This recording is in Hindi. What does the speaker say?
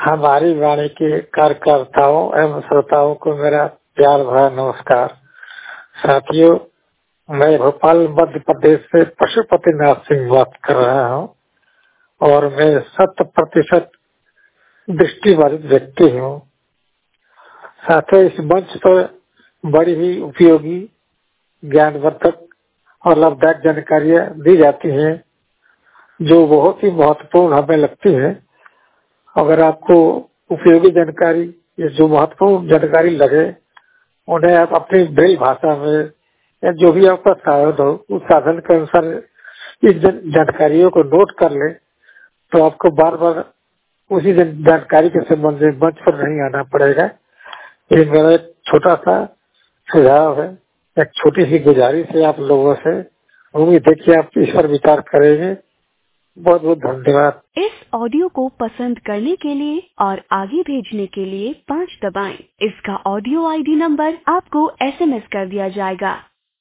हमारी वाणी के कार्यकर्ताओं एवं श्रोताओं को मेरा प्यार भरा नमस्कार। साथियों, मैं भोपाल मध्य प्रदेश से पशुपतिनाथ सिंह बात कर रहा हूँ और मैं 100% दृष्टिबाधित व्यक्ति हूँ। साथियों, इस मंच पर बड़ी ही उपयोगी, ज्ञानवर्धक और लाभदायक जानकारियाँ दी जाती हैं जो बहुत ही महत्वपूर्ण हमें लगती है। अगर आपको उपयोगी जानकारी या जो महत्वपूर्ण जानकारी लगे, उन्हें आप अपनी ब्रेल भाषा में या जो भी आपका साधन हो, उस साधन के अनुसार इस जानकारियों को नोट कर ले, तो आपको बार बार उसी जानकारी के संबंध में मंच पर नहीं आना पड़ेगा। ये मेरा एक छोटा सा सुझाव है, एक छोटी सी गुजारिश है आप लोगों से। उम्मीद है कि आप इस पर विचार करेंगे। बहुत बहुत धन्यवाद। इस ऑडियो को पसंद करने के लिए और आगे भेजने के लिए 5 दबाएं। इसका ऑडियो आईडी नंबर आपको SMS कर दिया जाएगा।